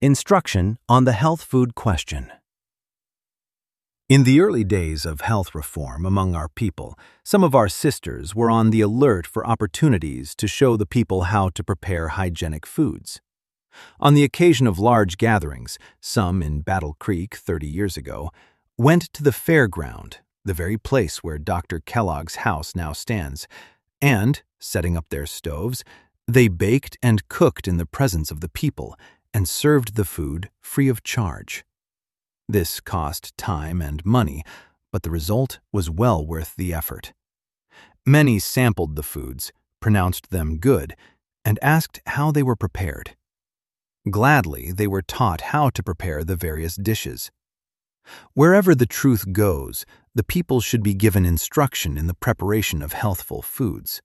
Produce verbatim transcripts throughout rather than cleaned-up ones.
Instruction on the health food question. In the early days of health reform among our people, some of our sisters were on the alert for opportunities to show the people how to prepare hygienic foods. On the occasion of large gatherings, some in Battle Creek thirty years ago, went to the fairground, the very place where Doctor Kellogg's house now stands, and, setting up their stoves, they baked and cooked in the presence of the people and served the food free of charge. This cost time and money, but the result was well worth the effort. Many sampled the foods, pronounced them good, and asked how they were prepared. Gladly, they were taught how to prepare the various dishes. Wherever the truth goes, the people should be given instruction in the preparation of healthful foods.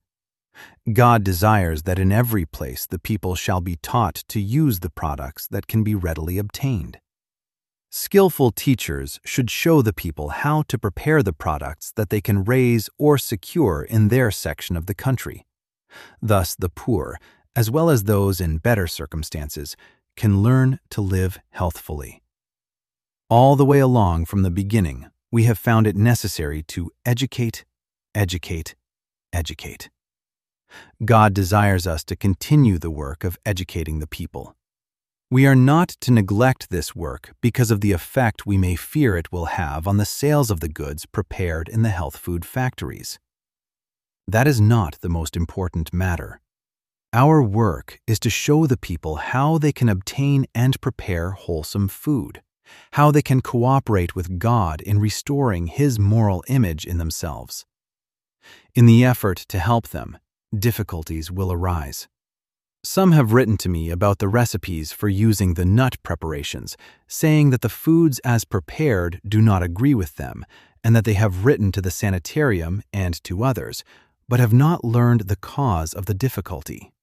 God desires that in every place the people shall be taught to use the products that can be readily obtained. Skillful teachers should show the people how to prepare the products that they can raise or secure in their section of the country. Thus, the poor, as well as those in better circumstances, can learn to live healthfully. All the way along from the beginning, we have found it necessary to educate, educate, educate. God desires us to continue the work of educating the people. We are not to neglect this work because of the effect we may fear it will have on the sales of the goods prepared in the health food factories. That is not the most important matter. Our work is to show the people how they can obtain and prepare wholesome food, how they can cooperate with God in restoring His moral image in themselves. In the effort to help them, difficulties will arise. Some have written to me about the recipes for using the nut preparations, saying that the foods as prepared do not agree with them, and that they have written to the sanitarium and to others, but have not learned the cause of the difficulty.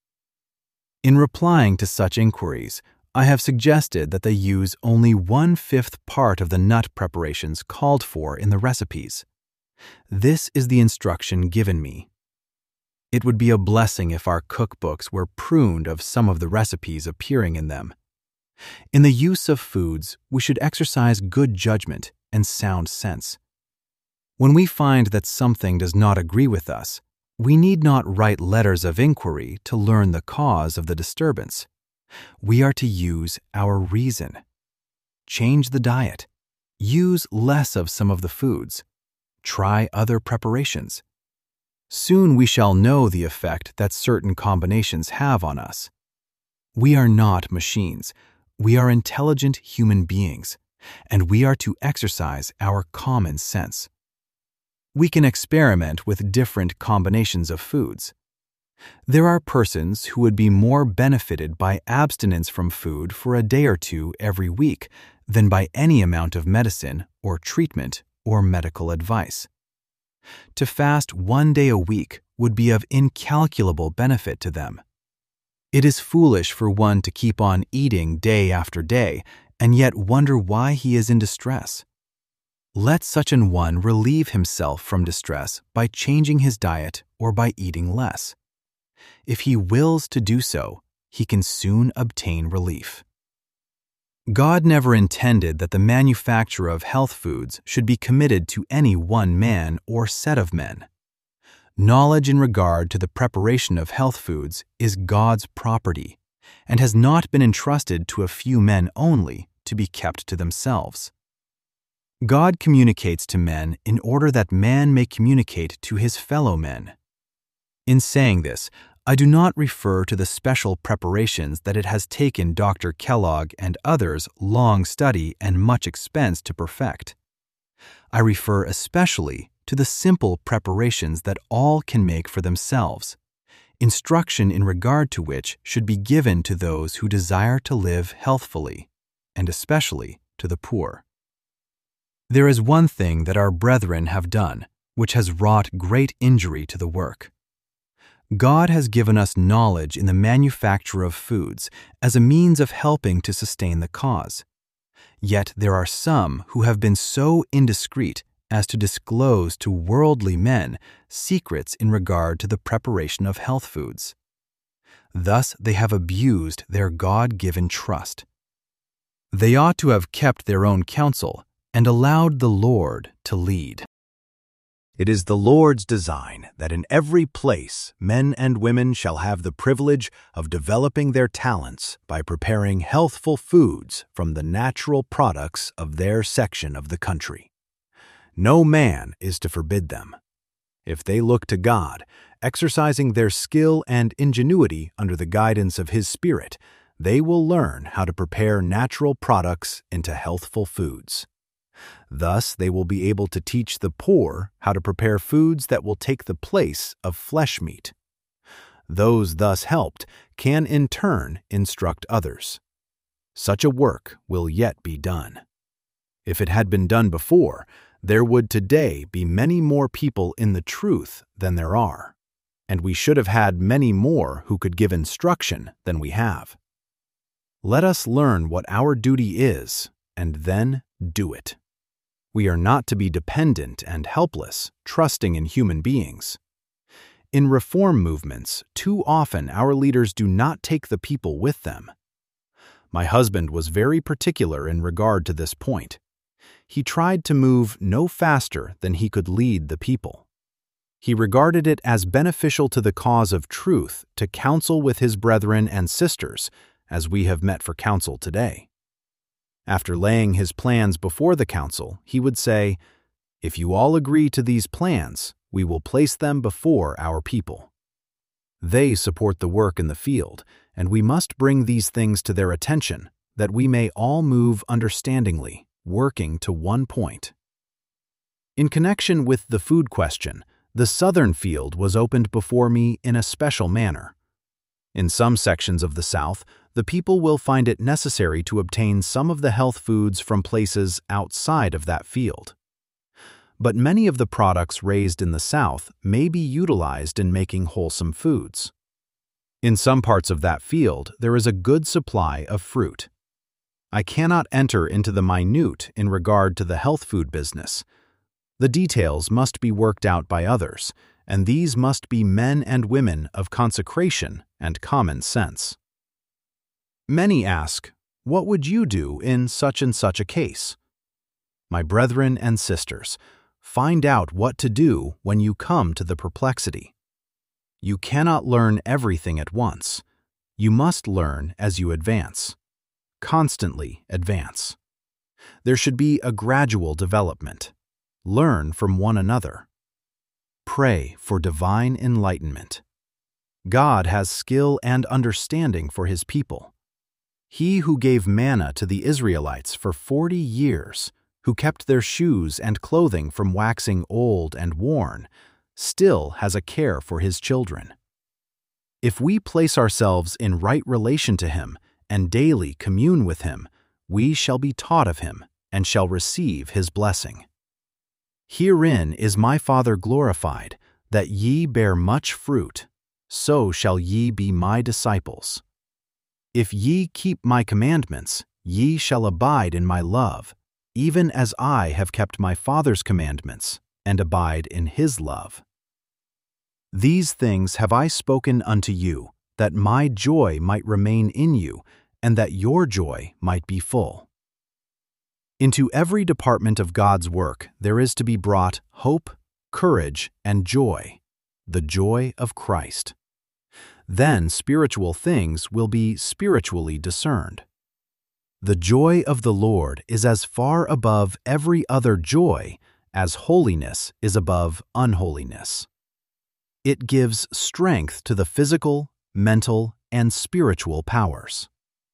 In replying to such inquiries, I have suggested that they use only one-fifth part of the nut preparations called for in the recipes. This is the instruction given me. It would be a blessing if our cookbooks were pruned of some of the recipes appearing in them. In the use of foods, we should exercise good judgment and sound sense. When we find that something does not agree with us, we need not write letters of inquiry to learn the cause of the disturbance. We are to use our reason. Change the diet. Use less of some of the foods. Try other preparations. Soon we shall know the effect that certain combinations have on us. We are not machines. We are intelligent human beings, and we are to exercise our common sense. We can experiment with different combinations of foods. There are persons who would be more benefited by abstinence from food for a day or two every week than by any amount of medicine or treatment or medical advice. To fast one day a week would be of incalculable benefit to them. It is foolish for one to keep on eating day after day and yet wonder why he is in distress. Let such an one relieve himself from distress by changing his diet or by eating less. If he wills to do so, he can soon obtain relief. God never intended that the manufacture of health foods should be committed to any one man or set of men. Knowledge in regard to the preparation of health foods is God's property and has not been entrusted to a few men only to be kept to themselves. God communicates to men in order that man may communicate to his fellow men. In saying this, I do not refer to the special preparations that it has taken Doctor Kellogg and others long study and much expense to perfect. I refer especially to the simple preparations that all can make for themselves, instruction in regard to which should be given to those who desire to live healthfully, and especially to the poor. There is one thing that our brethren have done, which has wrought great injury to the work. God has given us knowledge in the manufacture of foods as a means of helping to sustain the cause. Yet there are some who have been so indiscreet as to disclose to worldly men secrets in regard to the preparation of health foods. Thus they have abused their God-given trust. They ought to have kept their own counsel and allowed the Lord to lead. It is the Lord's design that in every place men and women shall have the privilege of developing their talents by preparing healthful foods from the natural products of their section of the country. No man is to forbid them. If they look to God, exercising their skill and ingenuity under the guidance of His Spirit, they will learn how to prepare natural products into healthful foods. Thus, they will be able to teach the poor how to prepare foods that will take the place of flesh meat. Those thus helped can in turn instruct others. Such a work will yet be done. If it had been done before, there would today be many more people in the truth than there are, and we should have had many more who could give instruction than we have. Let us learn what our duty is, and then do it. We are not to be dependent and helpless, trusting in human beings. In reform movements, too often our leaders do not take the people with them. My husband was very particular in regard to this point. He tried to move no faster than he could lead the people. He regarded it as beneficial to the cause of truth to counsel with his brethren and sisters, as we have met for counsel today. After laying his plans before the council, he would say, "If you all agree to these plans, we will place them before our people. They support the work in the field, and we must bring these things to their attention, that we may all move understandingly, working to one point." In connection with the food question, the southern field was opened before me in a special manner. In some sections of the South, the people will find it necessary to obtain some of the health foods from places outside of that field. But many of the products raised in the South may be utilized in making wholesome foods. In some parts of that field, there is a good supply of fruit. I cannot enter into the minute in regard to the health food business. The details must be worked out by others, and these must be men and women of consecration and common sense. Many ask, "What would you do in such and such a case?" My brethren and sisters, find out what to do when you come to the perplexity. You cannot learn everything at once. You must learn as you advance. Constantly advance. There should be a gradual development. Learn from one another. Pray for divine enlightenment. God has skill and understanding for His people. He who gave manna to the Israelites for forty years, who kept their shoes and clothing from waxing old and worn, still has a care for His children. If we place ourselves in right relation to Him and daily commune with Him, we shall be taught of Him and shall receive His blessing. Herein is my Father glorified, that ye bear much fruit, so shall ye be my disciples. If ye keep my commandments, ye shall abide in my love, even as I have kept my Father's commandments, and abide in His love. These things have I spoken unto you, that my joy might remain in you, and that your joy might be full. Into every department of God's work there is to be brought hope, courage, and joy, the joy of Christ. Then spiritual things will be spiritually discerned. The joy of the Lord is as far above every other joy as holiness is above unholiness. It gives strength to the physical, mental, and spiritual powers.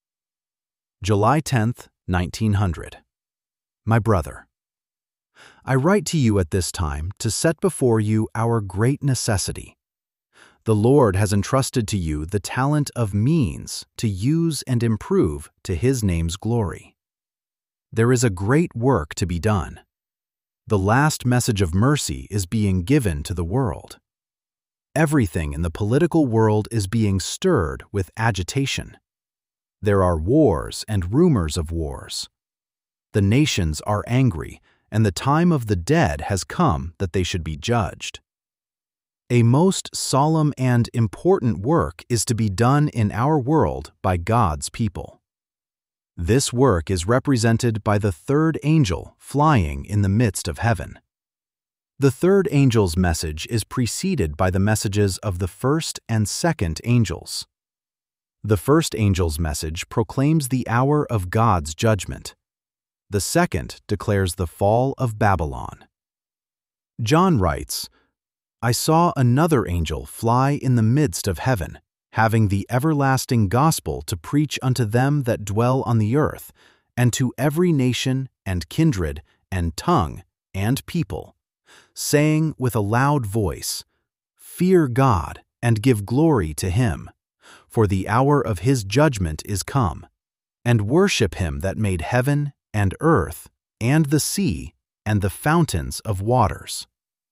July tenth, nineteen hundred. My brother, I write to you at this time to set before you our great necessity. The Lord has entrusted to you the talent of means to use and improve to His name's glory. There is a great work to be done. The last message of mercy is being given to the world. Everything in the political world is being stirred with agitation. There are wars and rumors of wars. The nations are angry, and the time of the dead has come that they should be judged. A most solemn and important work is to be done in our world by God's people. This work is represented by the third angel flying in the midst of heaven. The third angel's message is preceded by the messages of the first and second angels. The first angel's message proclaims the hour of God's judgment. The second declares the fall of Babylon. John writes, "I saw another angel fly in the midst of heaven, having the everlasting gospel to preach unto them that dwell on the earth, and to every nation and kindred and tongue and people, saying with a loud voice, Fear God, and give glory to him, for the hour of his judgment is come, and worship him that made heaven and earth and the sea and the fountains of waters."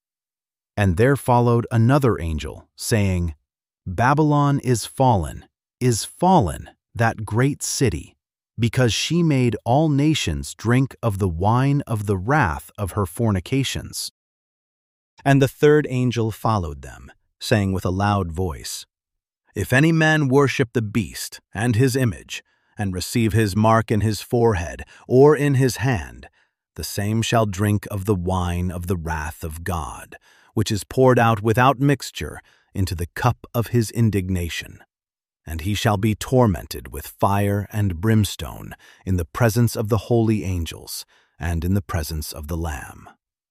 And there followed another angel, saying, Babylon is fallen, is fallen, that great city, because she made all nations drink of the wine of the wrath of her fornications. And the third angel followed them, saying with a loud voice, If any man worship the beast and his image, and receive his mark in his forehead or in his hand, the same shall drink of the wine of the wrath of God, which is poured out without mixture into the cup of his indignation. And he shall be tormented with fire and brimstone in the presence of the holy angels and in the presence of the Lamb.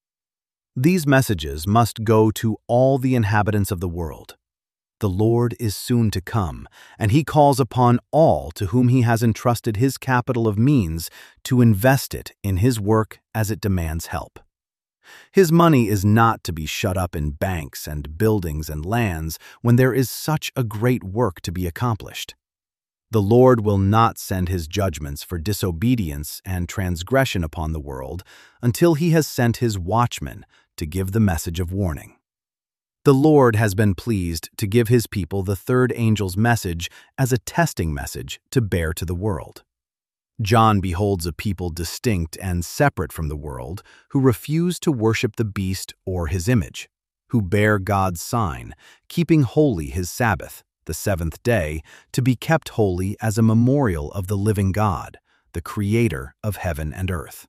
These messages must go to all the inhabitants of the world. The Lord is soon to come, and he calls upon all to whom he has entrusted his capital of means to invest it in his work as it demands help. His money is not to be shut up in banks and buildings and lands when there is such a great work to be accomplished. The Lord will not send his judgments for disobedience and transgression upon the world until he has sent his watchmen to give the message of warning. The Lord has been pleased to give his people the third angel's message as a testing message to bear to the world. John beholds a people distinct and separate from the world who refuse to worship the beast or his image, who bear God's sign, keeping holy his Sabbath, the seventh day, to be kept holy as a memorial of the living God, the Creator of heaven and earth.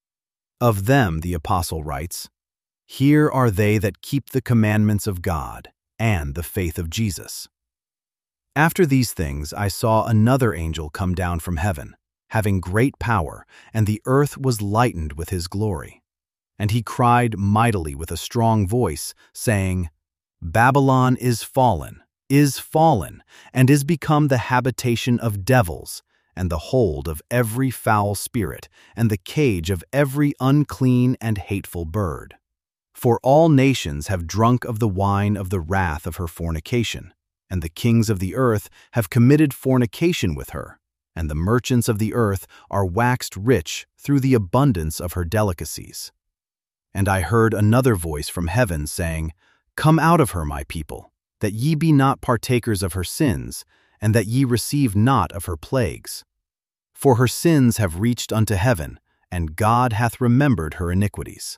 Of them the apostle writes, Here are they that keep the commandments of God and the faith of Jesus. After these things I saw another angel come down from heaven, having great power, and the earth was lightened with his glory. And he cried mightily with a strong voice, saying, Babylon is fallen, is fallen, and is become the habitation of devils, and the hold of every foul spirit, and the cage of every unclean and hateful bird. For all nations have drunk of the wine of the wrath of her fornication, and the kings of the earth have committed fornication with her, and the merchants of the earth are waxed rich through the abundance of her delicacies. And I heard another voice from heaven saying, Come out of her, my people, that ye be not partakers of her sins, and that ye receive not of her plagues. For her sins have reached unto heaven, and God hath remembered her iniquities.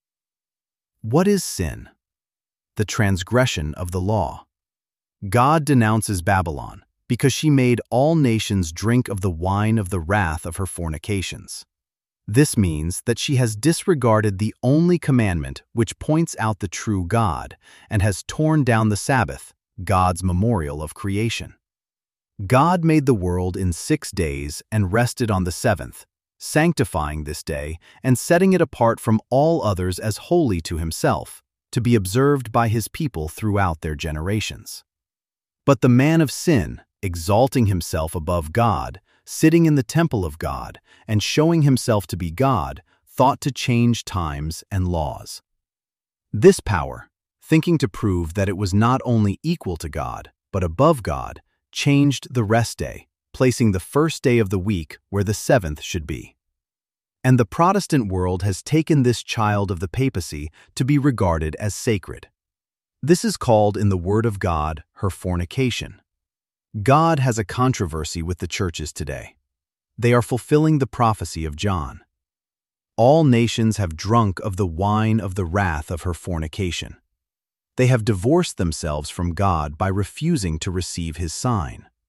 What is sin? The transgression of the law. God denounces Babylon, because she made all nations drink of the wine of the wrath of her fornications. This means that she has disregarded the only commandment which points out the true God, and has torn down the Sabbath, God's memorial of creation. God made the world in six days and rested on the seventh, sanctifying this day and setting it apart from all others as holy to himself, to be observed by his people throughout their generations. But the man of sin, exalting himself above God, sitting in the temple of God, and showing himself to be God, thought to change times and laws. This power, thinking to prove that it was not only equal to God, but above God, changed the rest day, placing the first day of the week where the seventh should be. And the Protestant world has taken this child of the papacy to be regarded as sacred. This is called in the Word of God her fornication. God has a controversy with the churches today. They are fulfilling the prophecy of John. All nations have drunk of the wine of the wrath of her fornication. They have divorced themselves from God by refusing to receive his sign.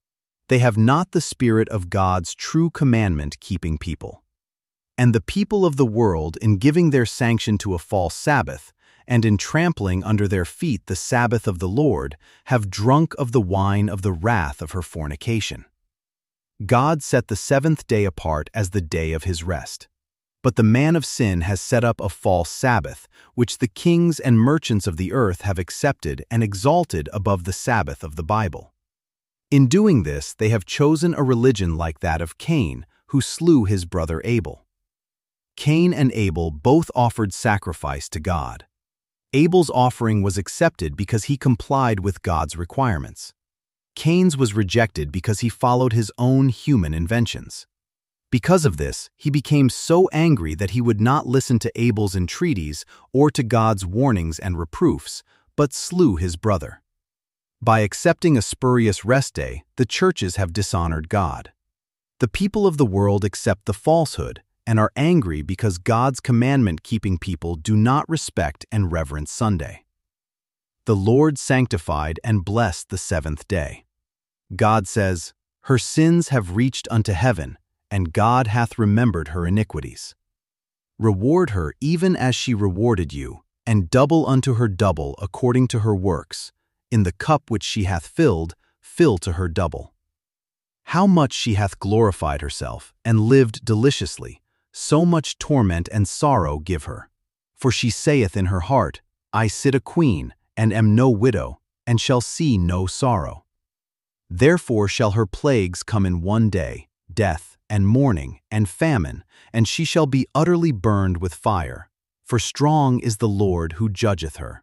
They have not the spirit of God's true commandment-keeping people. And the people of the world, in giving their sanction to a false Sabbath, and in trampling under their feet the Sabbath of the Lord, have drunk of the wine of the wrath of her fornication. God set the seventh day apart as the day of his rest. But the man of sin has set up a false Sabbath, which the kings and merchants of the earth have accepted and exalted above the Sabbath of the Bible. In doing this, they have chosen a religion like that of Cain, who slew his brother Abel. Cain and Abel both offered sacrifice to God. Abel's offering was accepted because he complied with God's requirements. Cain's was rejected because he followed his own human inventions. Because of this, he became so angry that he would not listen to Abel's entreaties or to God's warnings and reproofs, but slew his brother. By accepting a spurious rest day, the churches have dishonored God. The people of the world accept the falsehood and are angry because God's commandment-keeping people do not respect and reverence Sunday. The Lord sanctified and blessed the seventh day. God says, "Her sins have reached unto heaven, and God hath remembered her iniquities. Reward her even as she rewarded you, and double unto her double according to her works. In the cup which she hath filled, fill to her double. How much she hath glorified herself, and lived deliciously, so much torment and sorrow give her. For she saith in her heart, I sit a queen, and am no widow, and shall see no sorrow. Therefore shall her plagues come in one day, death, and mourning, and famine, and she shall be utterly burned with fire. For strong is the Lord who judgeth her."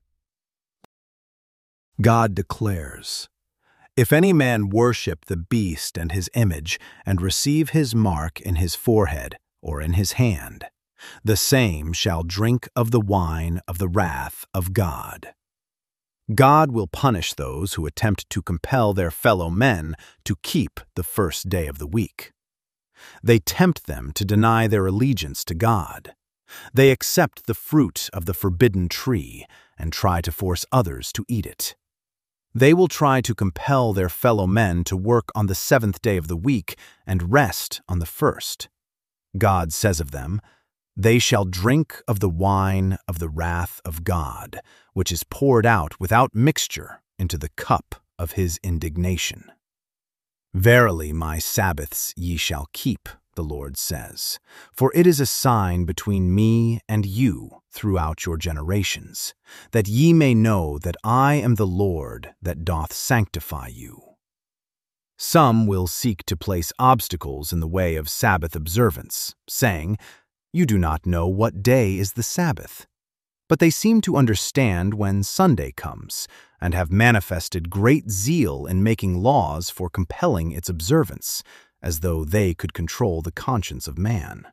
God declares, "If any man worship the beast and his image, and receive his mark in his forehead or in his hand, the same shall drink of the wine of the wrath of God." God will punish those who attempt to compel their fellow men to keep the first day of the week. They tempt them to deny their allegiance to God. They accept the fruit of the forbidden tree and try to force others to eat it. They will try to compel their fellow men to work on the seventh day of the week and rest on the first. God says of them, "They shall drink of the wine of the wrath of God, which is poured out without mixture into the cup of his indignation." "Verily my Sabbaths ye shall keep," the Lord says, "for it is a sign between me and you throughout your generations, that ye may know that I am the Lord that doth sanctify you." Some will seek to place obstacles in the way of Sabbath observance, saying, "You do not know what day is the Sabbath." But they seem to understand when Sunday comes, and have manifested great zeal in making laws for compelling its observance, as though they could control the conscience of man.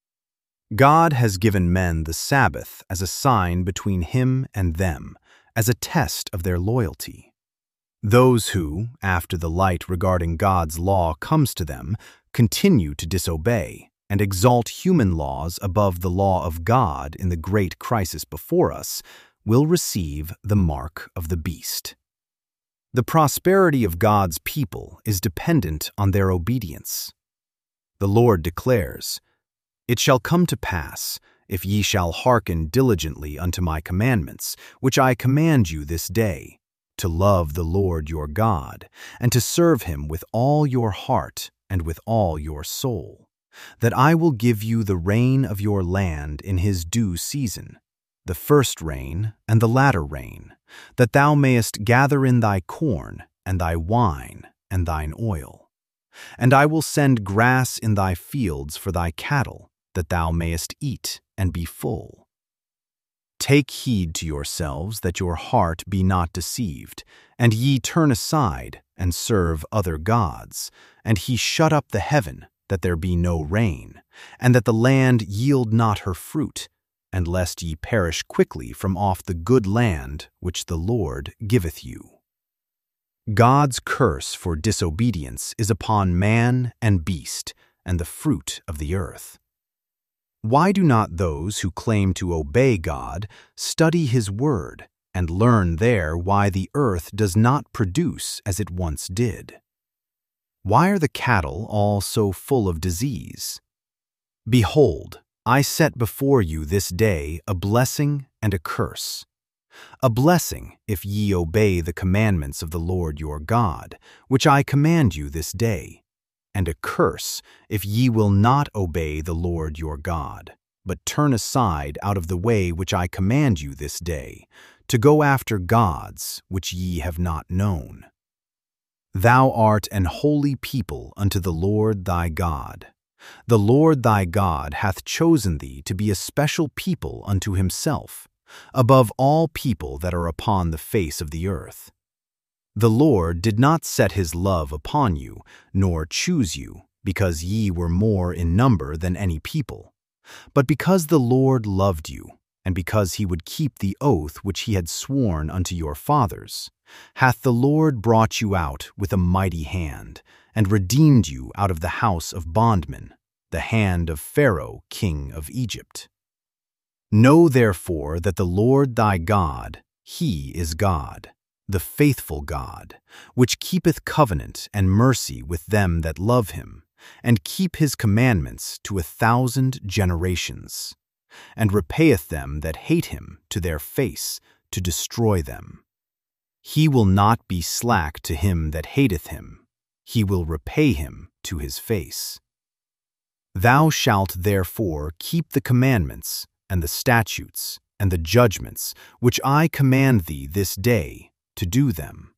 God has given men the Sabbath as a sign between him and them, as a test of their loyalty. Those who, after the light regarding God's law comes to them, continue to disobey and exalt human laws above the law of God in the great crisis before us, will receive the mark of the beast. The prosperity of God's people is dependent on their obedience. The Lord declares, "It shall come to pass, if ye shall hearken diligently unto my commandments, which I command you this day, to love the Lord your God, and to serve him with all your heart and with all your soul, that I will give you the rain of your land in his due season, the first rain and the latter rain, that thou mayest gather in thy corn and thy wine and thine oil. And I will send grass in thy fields for thy cattle, that thou mayest eat and be full. Take heed to yourselves that your heart be not deceived, and ye turn aside and serve other gods, and he shut up the heaven, that there be no rain, and that the land yield not her fruit, and lest ye perish quickly from off the good land which the Lord giveth you." God's curse for disobedience is upon man and beast, and the fruit of the earth. Why do not those who claim to obey God study his word and learn there why the earth does not produce as it once did? Why are the cattle all so full of disease? Behold, I set before you this day a blessing and a curse. A blessing if ye obey the commandments of the Lord your God, which I command you this day, and a curse if ye will not obey the Lord your God, but turn aside out of the way which I command you this day, to go after gods which ye have not known. Thou art an holy people unto the Lord thy God. The Lord thy God hath chosen thee to be a special people unto himself, above all people that are upon the face of the earth. The Lord did not set his love upon you, nor choose you, because ye were more in number than any people, but because the Lord loved you, and because he would keep the oath which he had sworn unto your fathers, hath the Lord brought you out with a mighty hand, and redeemed you out of the house of bondmen, the hand of Pharaoh king of Egypt. Know therefore that the Lord thy God, he is God, the faithful God, which keepeth covenant and mercy with them that love him, and keep his commandments to a thousand generations, and repayeth them that hate him to their face, to destroy them. He will not be slack to him that hateth him, he will repay him to his face. Thou shalt therefore keep the commandments, and the statutes, and the judgments, which I command thee this day, to do them.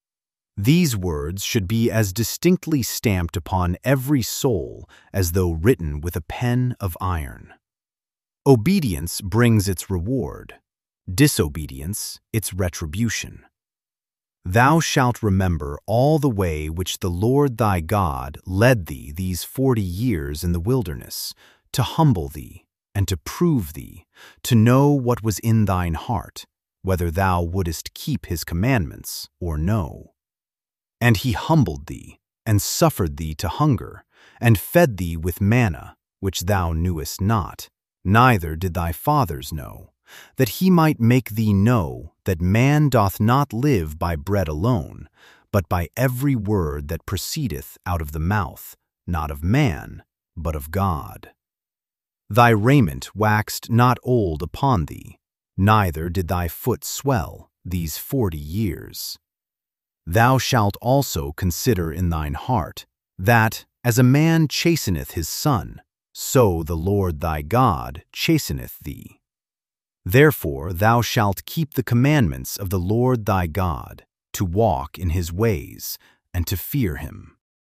These words should be as distinctly stamped upon every soul as though written with a pen of iron. Obedience brings its reward, disobedience its retribution. Thou shalt remember all the way which the Lord thy God led thee these forty years in the wilderness, to humble thee, and to prove thee, to know what was in thine heart, whether thou wouldest keep his commandments or no. And he humbled thee, and suffered thee to hunger, and fed thee with manna, which thou knewest not, neither did thy fathers know, that he might make thee know that man doth not live by bread alone, but by every word that proceedeth out of the mouth, not of man, but of God. Thy raiment waxed not old upon thee, neither did thy foot swell these forty years. Thou shalt also consider in thine heart, that, as a man chasteneth his son, so the Lord thy God chasteneth thee. Therefore thou shalt keep the commandments of the Lord thy God, to walk in his ways, and to fear him.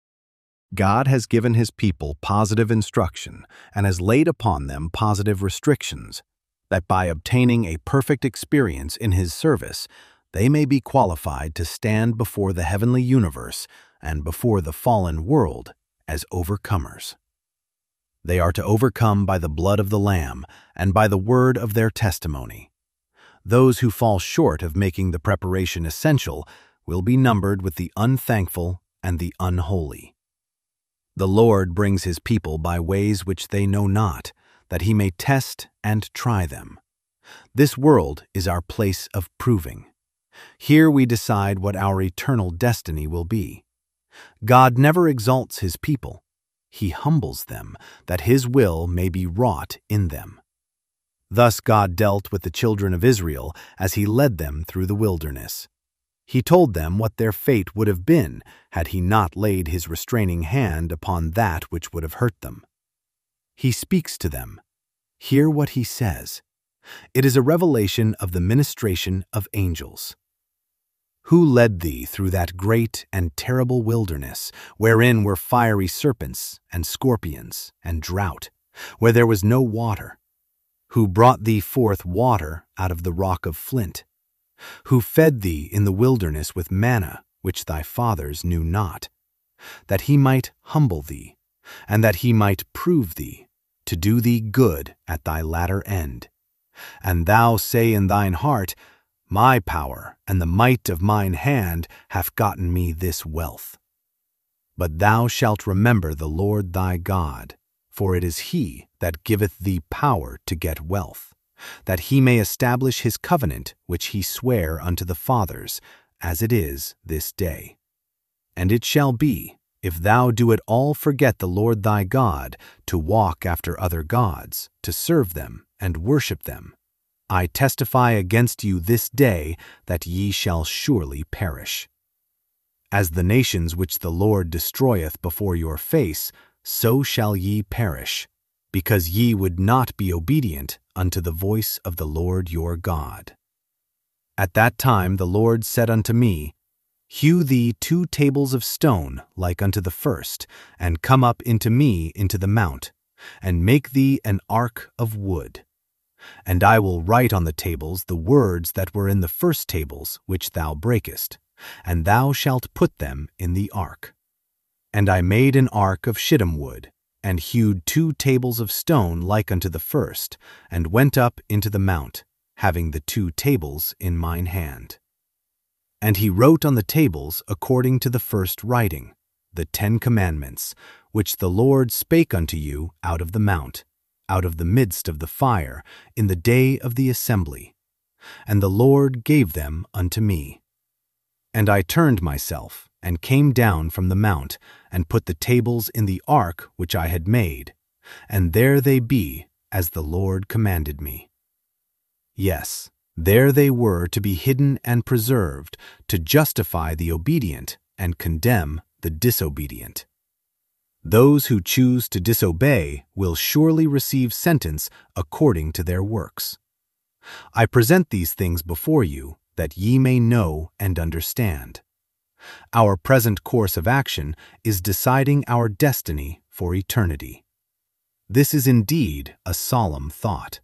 God has given his people positive instruction and has laid upon them positive restrictions, that by obtaining a perfect experience in his service, they may be qualified to stand before the heavenly universe and before the fallen world as overcomers. They are to overcome by the blood of the Lamb and by the word of their testimony. Those who fall short of making the preparation essential will be numbered with the unthankful and the unholy. The Lord brings his people by ways which they know not, that he may test and try them. This world is our place of proving. Here we decide what our eternal destiny will be. God never exalts his people. He humbles them, that his will may be wrought in them. Thus God dealt with the children of Israel as he led them through the wilderness. He told them what their fate would have been had he not laid his restraining hand upon that which would have hurt them. He speaks to them. Hear what he says. It is a revelation of the ministration of angels. Who led thee through that great and terrible wilderness, wherein were fiery serpents and scorpions and drought, where there was no water? Who brought thee forth water out of the rock of flint? Who fed thee in the wilderness with manna, which thy fathers knew not? That he might humble thee, and that he might prove thee, to do thee good at thy latter end. And thou say in thine heart, My power and the might of mine hand hath gotten me this wealth. But thou shalt remember the Lord thy God, for it is he that giveth thee power to get wealth, that he may establish his covenant which he sware unto the fathers, as it is this day. And it shall be, if thou do at all forget the Lord thy God, to walk after other gods, to serve them and worship them, I testify against you this day that ye shall surely perish. As the nations which the Lord destroyeth before your face, so shall ye perish, because ye would not be obedient unto the voice of the Lord your God. At that time the Lord said unto me, Hew thee two tables of stone like unto the first, and come up into me into the mount, and make thee an ark of wood. And I will write on the tables the words that were in the first tables which thou breakest, and thou shalt put them in the ark. And I made an ark of shittim wood, and hewed two tables of stone like unto the first, and went up into the mount, having the two tables in mine hand. And he wrote on the tables according to the first writing, the Ten Commandments, which the Lord spake unto you out of the mount, out of the midst of the fire, in the day of the assembly. And the Lord gave them unto me. And I turned myself, and came down from the mount, and put the tables in the ark which I had made, and there they be, as the Lord commanded me. Yes, there they were to be hidden and preserved, to justify the obedient and condemn the disobedient. Those who choose to disobey will surely receive sentence according to their works. I present these things before you, that ye may know and understand. Our present course of action is deciding our destiny for eternity. This is indeed a solemn thought.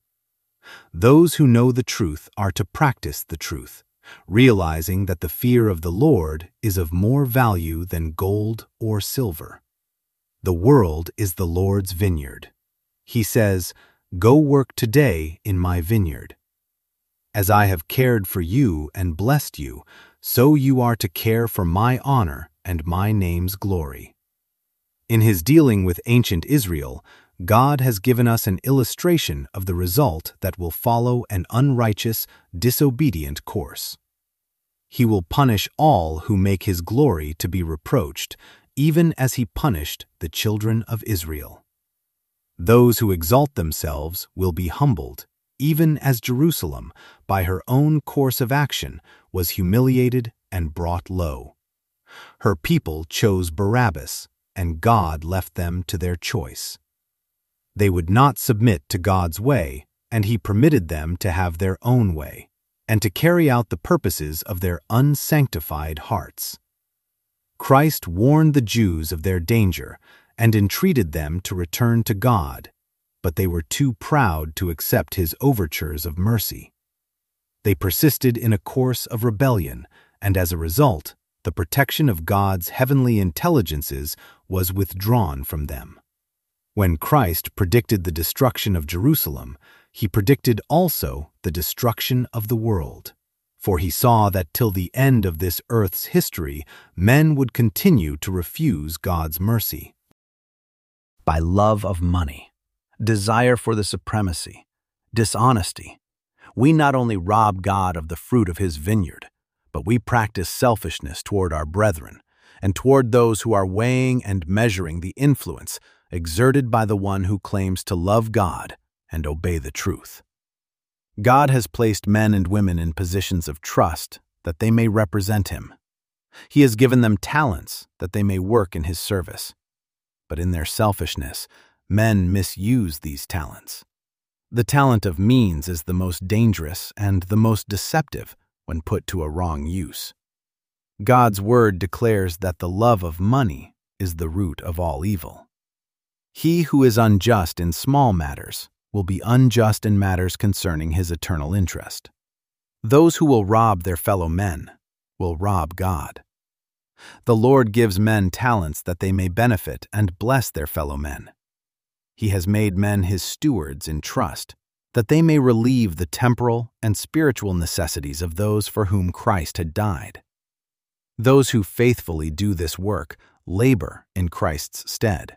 Those who know the truth are to practice the truth, realizing that the fear of the Lord is of more value than gold or silver. The world is the Lord's vineyard. He says, Go work today in my vineyard. As I have cared for you and blessed you, so you are to care for my honor and my name's glory. In his dealing with ancient Israel, God has given us an illustration of the result that will follow an unrighteous, disobedient course. He will punish all who make his glory to be reproached, even as he punished the children of Israel. Those who exalt themselves will be humbled, even as Jerusalem, by her own course of action, was humiliated and brought low. Her people chose Barabbas, and God left them to their choice. They would not submit to God's way, and he permitted them to have their own way, and to carry out the purposes of their unsanctified hearts. Christ warned the Jews of their danger and entreated them to return to God, but they were too proud to accept his overtures of mercy. They persisted in a course of rebellion, and as a result, the protection of God's heavenly intelligences was withdrawn from them. When Christ predicted the destruction of Jerusalem, he predicted also the destruction of the world, for he saw that till the end of this earth's history, men would continue to refuse God's mercy. By love of money, desire for the supremacy, dishonesty, we not only rob God of the fruit of his vineyard, but we practice selfishness toward our brethren and toward those who are weighing and measuring the influence exerted by the one who claims to love God and obey the truth. God has placed men and women in positions of trust that they may represent him. He has given them talents that they may work in his service. But in their selfishness, men misuse these talents. The talent of means is the most dangerous and the most deceptive when put to a wrong use. God's word declares that the love of money is the root of all evil. He who is unjust in small matters will be unjust in matters concerning his eternal interest. Those who will rob their fellow men will rob God. The Lord gives men talents that they may benefit and bless their fellow men. He has made men his stewards in trust, that they may relieve the temporal and spiritual necessities of those for whom Christ had died. Those who faithfully do this work labor in Christ's stead.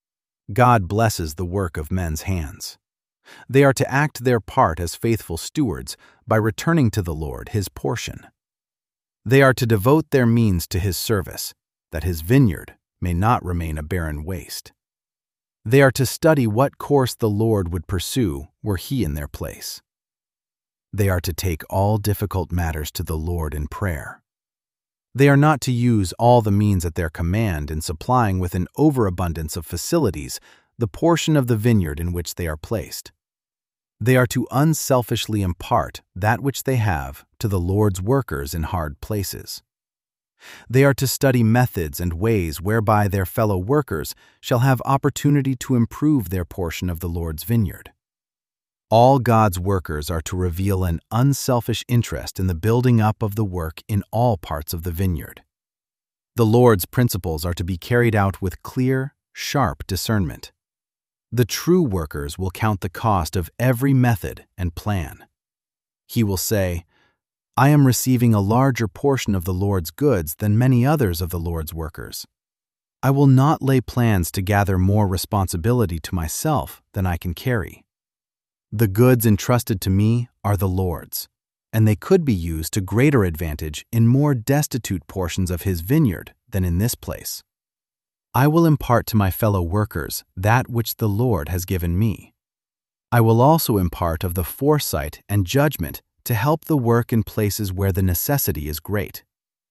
God blesses the work of men's hands. They are to act their part as faithful stewards by returning to the Lord his portion. They are to devote their means to his service, that his vineyard may not remain a barren waste. They are to study what course the Lord would pursue were He in their place. They are to take all difficult matters to the Lord in prayer. They are not to use all the means at their command in supplying with an overabundance of facilities the portion of the vineyard in which they are placed. They are to unselfishly impart that which they have to the Lord's workers in hard places. They are to study methods and ways whereby their fellow workers shall have opportunity to improve their portion of the Lord's vineyard. All God's workers are to reveal an unselfish interest in the building up of the work in all parts of the vineyard. The Lord's principles are to be carried out with clear, sharp discernment. The true workers will count the cost of every method and plan. He will say, "I am receiving a larger portion of the Lord's goods than many others of the Lord's workers. I will not lay plans to gather more responsibility to myself than I can carry. The goods entrusted to me are the Lord's, and they could be used to greater advantage in more destitute portions of His vineyard than in this place. I will impart to my fellow workers that which the Lord has given me. I will also impart of the foresight and judgment to help the work in places where the necessity is great.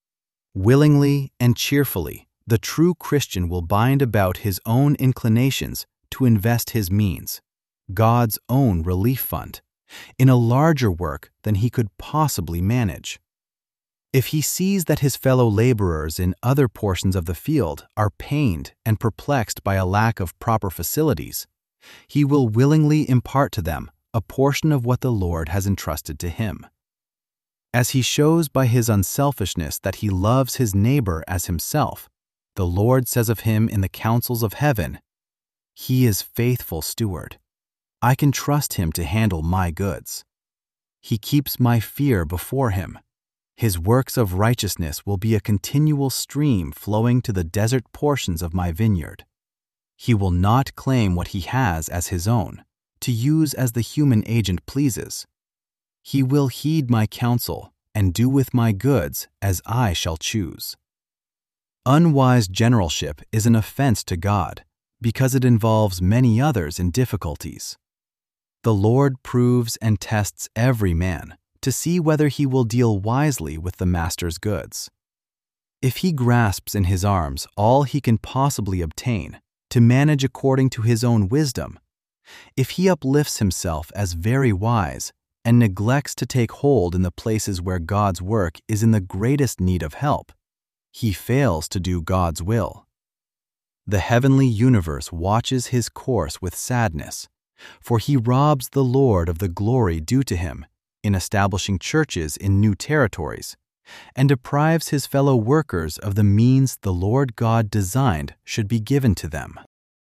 Willingly and cheerfully, the true Christian will bind about his own inclinations to invest his means, God's own relief fund, in a larger work than he could possibly manage. If he sees that his fellow laborers in other portions of the field are pained and perplexed by a lack of proper facilities, he will willingly impart to them a portion of what the Lord has entrusted to him. As he shows by his unselfishness that he loves his neighbor as himself, the Lord says of him in the councils of heaven, "He is faithful steward. I can trust him to handle my goods. He keeps my fear before him. His works of righteousness will be a continual stream flowing to the desert portions of my vineyard. He will not claim what he has as his own, to use as the human agent pleases. He will heed my counsel and do with my goods as I shall choose." Unwise generalship is an offense to God because it involves many others in difficulties. The Lord proves and tests every man to see whether he will deal wisely with the master's goods. If he grasps in his arms all he can possibly obtain to manage according to his own wisdom, if he uplifts himself as very wise and neglects to take hold in the places where God's work is in the greatest need of help, he fails to do God's will. The heavenly universe watches his course with sadness, for he robs the Lord of the glory due to him in establishing churches in new territories, and deprives his fellow workers of the means the Lord God designed should be given to them.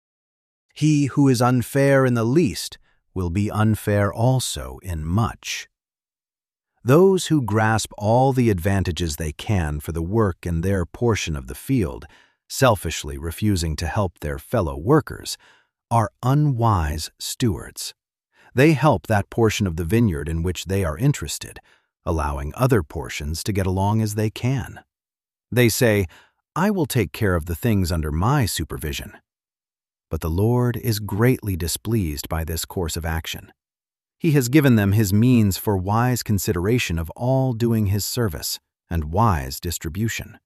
He who is unfair in the least will be unfair also in much. Those who grasp all the advantages they can for the work in their portion of the field, selfishly refusing to help their fellow workers, are unwise stewards. They help that portion of the vineyard in which they are interested, allowing other portions to get along as they can. They say, "I will take care of the things under my supervision." But the Lord is greatly displeased by this course of action. He has given them His means for wise consideration of all doing His service and wise distribution.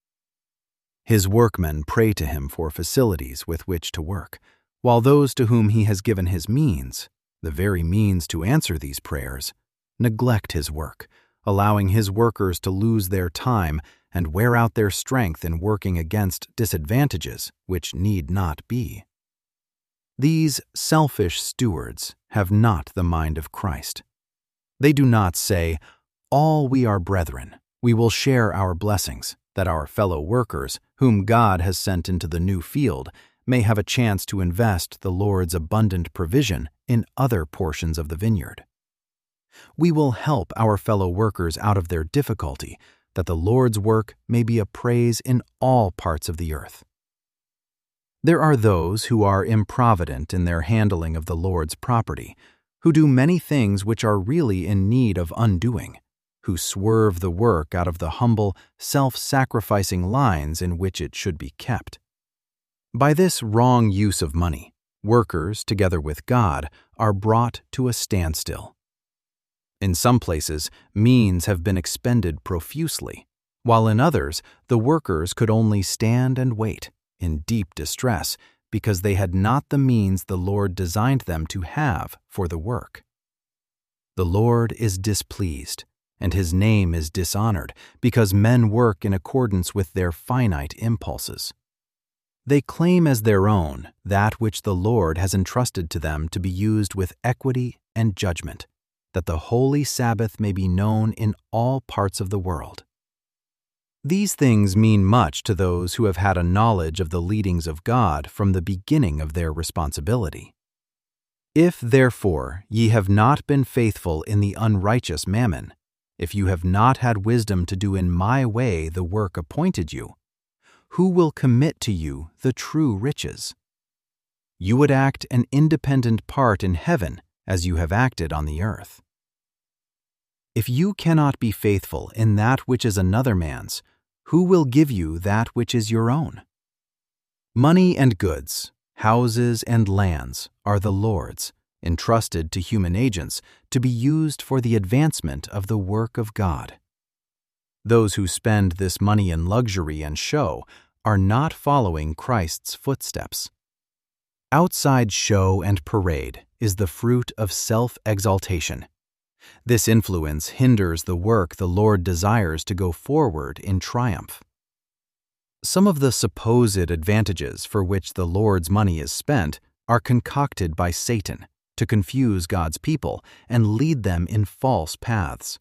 His workmen pray to Him for facilities with which to work, while those to whom He has given His means, the very means to answer these prayers, neglect His work, allowing His workers to lose their time and wear out their strength in working against disadvantages which need not be. These selfish stewards have not the mind of Christ. They do not say, "All we are brethren, we will share our blessings, that our fellow workers, whom God has sent into the new field, may have a chance to invest the Lord's abundant provision in other portions of the vineyard. We will help our fellow workers out of their difficulty, that the Lord's work may be a praise in all parts of the earth." There are those who are improvident in their handling of the Lord's property, who do many things which are really in need of undoing, who swerve the work out of the humble, self-sacrificing lines in which it should be kept. By this wrong use of money, workers, together with God, are brought to a standstill. In some places, means have been expended profusely, while in others, the workers could only stand and wait, in deep distress, because they had not the means the Lord designed them to have for the work. The Lord is displeased, and His name is dishonored, because men work in accordance with their finite impulses. They claim as their own that which the Lord has entrusted to them to be used with equity and judgment, that the holy Sabbath may be known in all parts of the world. These things mean much to those who have had a knowledge of the leadings of God from the beginning of their responsibility. If, therefore, ye have not been faithful in the unrighteous mammon, if you have not had wisdom to do in my way the work appointed you, who will commit to you the true riches? You would act an independent part in heaven as you have acted on the earth. If you cannot be faithful in that which is another man's, who will give you that which is your own? Money and goods, houses and lands are the Lord's, entrusted to human agents to be used for the advancement of the work of God. Those who spend this money in luxury and show are not following Christ's footsteps. Outside show and parade is the fruit of self-exaltation. This influence hinders the work the Lord desires to go forward in triumph. Some of the supposed advantages for which the Lord's money is spent are concocted by Satan to confuse God's people and lead them in false paths.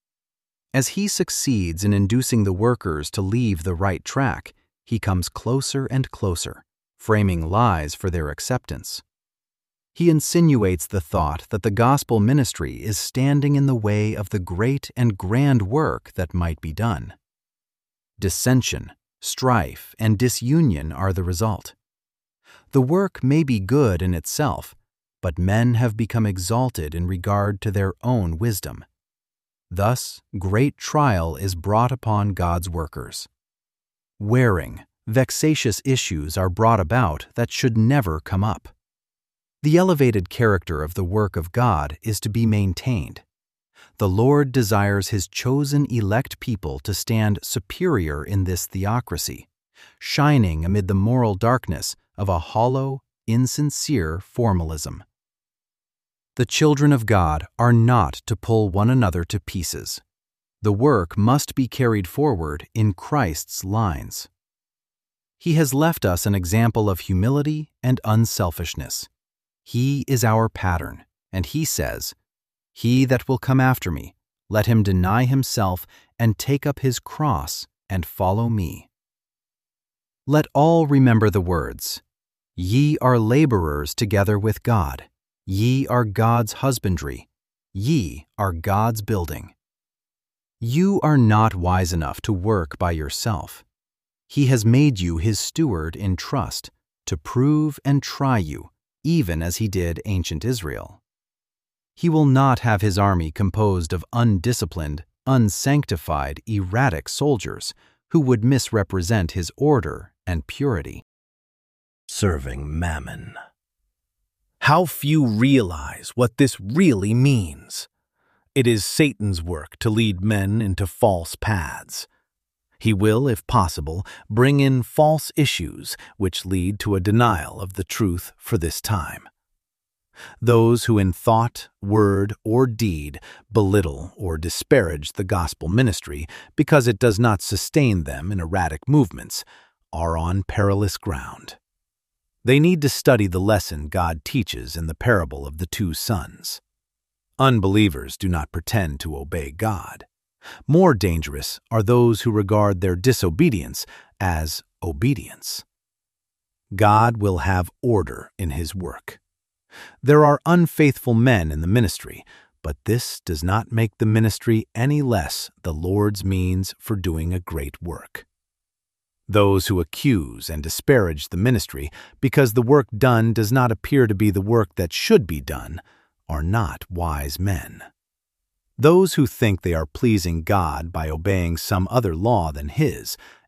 As he succeeds in inducing the workers to leave the right track, he comes closer and closer, framing lies for their acceptance. He insinuates the thought that the gospel ministry is standing in the way of the great and grand work that might be done. Dissension, strife, and disunion are the result. The work may be good in itself, but men have become exalted in regard to their own wisdom. Thus, great trial is brought upon God's workers. Wearing, vexatious issues are brought about that should never come up. The elevated character of the work of God is to be maintained. The Lord desires His chosen elect people to stand superior in this theocracy, shining amid the moral darkness of a hollow, insincere formalism. The children of God are not to pull one another to pieces. The work must be carried forward in Christ's lines. He has left us an example of humility and unselfishness. He is our pattern, and He says, "He that will come after me, let him deny himself and take up his cross and follow me." Let all remember the words, "Ye are laborers together with God. Ye are God's husbandry. Ye are God's building." You are not wise enough to work by yourself. He has made you His steward in trust, to prove and try you, even as He did ancient Israel. He will not have His army composed of undisciplined, unsanctified, erratic soldiers who would misrepresent His order and purity. Serving mammon. How few realize what this really means. It is Satan's work to lead men into false paths. He will, if possible, bring in false issues which lead to a denial of the truth for this time. Those who in thought, word, or deed belittle or disparage the gospel ministry because it does not sustain them in erratic movements are on perilous ground. They need to study the lesson God teaches in the parable of the two sons. Unbelievers do not pretend to obey God. More dangerous are those who regard their disobedience as obedience. God will have order in His work. There are unfaithful men in the ministry, but this does not make the ministry any less the Lord's means for doing a great work. Those who accuse and disparage the ministry because the work done does not appear to be the work that should be done are not wise men. Those who think they are pleasing God by obeying some other law than His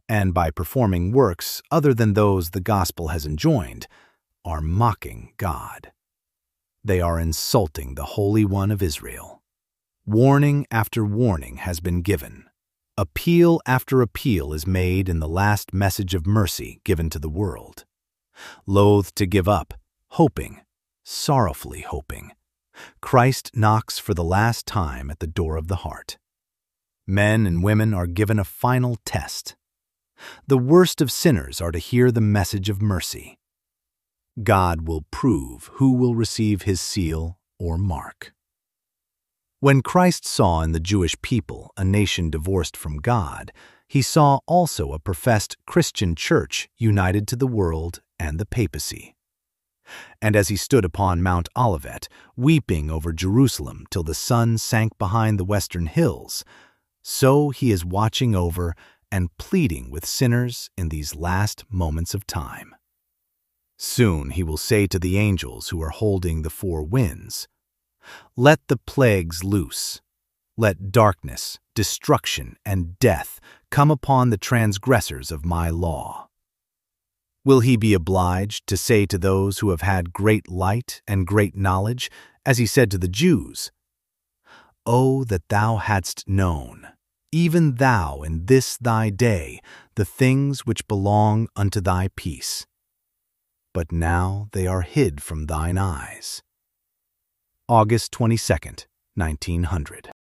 and by performing works other than those the gospel has enjoined, are mocking God. They are insulting the Holy One of Israel. Warning after warning has been given. Appeal after appeal is made in the last message of mercy given to the world. Loath to give up, hoping, sorrowfully hoping, Christ knocks for the last time at the door of the heart. Men and women are given a final test. The worst of sinners are to hear the message of mercy. God will prove who will receive his seal or mark. When Christ saw in the Jewish people a nation divorced from God, he saw also a professed Christian church united to the world and the papacy. And as he stood upon Mount Olivet, weeping over Jerusalem till the sun sank behind the western hills, so he is watching over and pleading with sinners in these last moments of time. Soon he will say to the angels who are holding the four winds, "Let the plagues loose. Let darkness, destruction, and death come upon the transgressors of my law." Will he be obliged to say to those who have had great light and great knowledge, as he said to the Jews, "Oh, that thou hadst known, even thou in this thy day, the things which belong unto thy peace. But now they are hid from thine eyes." August twenty-second, nineteen hundred.